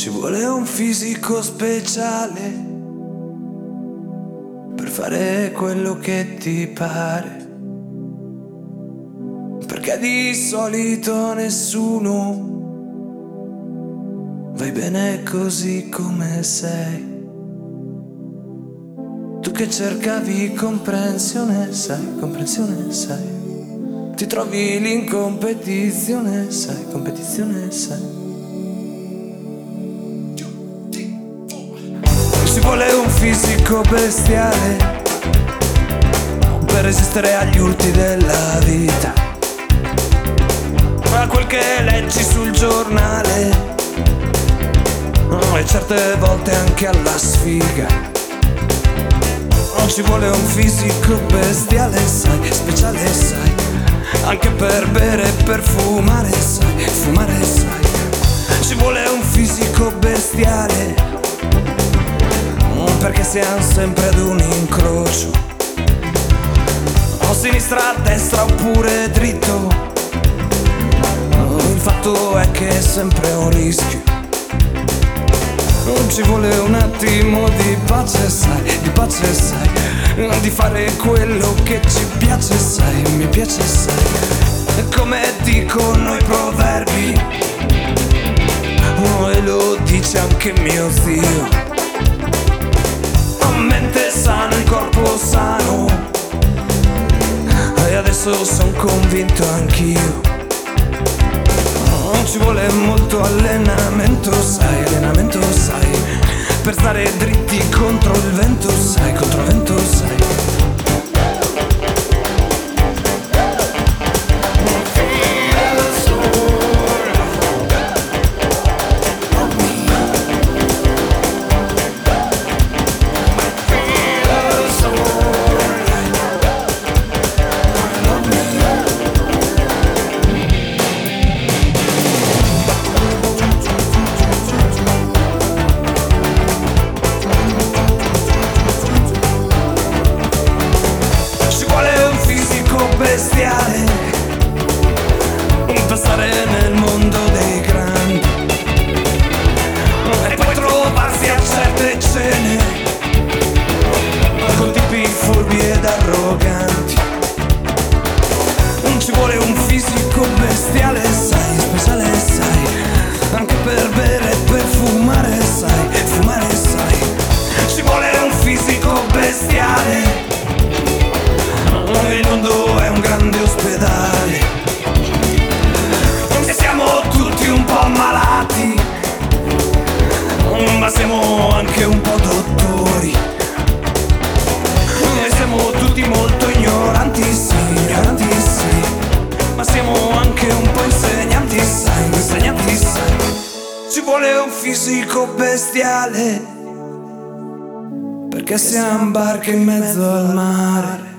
Ci vuole un fisico speciale per fare quello che ti pare, perché di solito nessuno vai bene così come sei. Tu che cercavi comprensione, sai, ti trovi lì in competizione, sai. Ci vuole un fisico bestiale per resistere agli urti della vita, a quel che leggi sul giornale e certe volte anche alla sfiga. Ci vuole un fisico bestiale, sai, speciale, sai, anche per bere e per fumare, sai, fumare, sai. Ci vuole un fisico bestiale perché siamo sempre ad un incrocio, o sinistra a destra oppure dritto. Il fatto è che è sempre un rischio. Ci vuole un attimo di pace, sai, di fare quello che ci piace, sai, mi piace, sai. Come dicono i proverbi, e lo dice anche mio zio: mente sana, il corpo sano. E adesso son convinto anch'io. Ci vuole molto allenamento, sai, per stare dritti contro il vento, sai, contro il vento, sai. Bestiale per stare nel mondo dei grandi e poi trovarsi a certe cene con tipi furbi ed arroganti. Ci vuole un fisico bestiale, sai, speciale, sai, anche per bere e per fumare, sai, fumare, sai. Ci vuole un fisico bestiale. Il mondo è un grande ospedale e siamo tutti un po' malati, ma siamo anche un po' dottori. E siamo tutti molto ignoranti, sì, ma siamo anche un po' insegnanti, sai. Ci vuole un fisico bestiale perché siamo barche in mezzo al mare.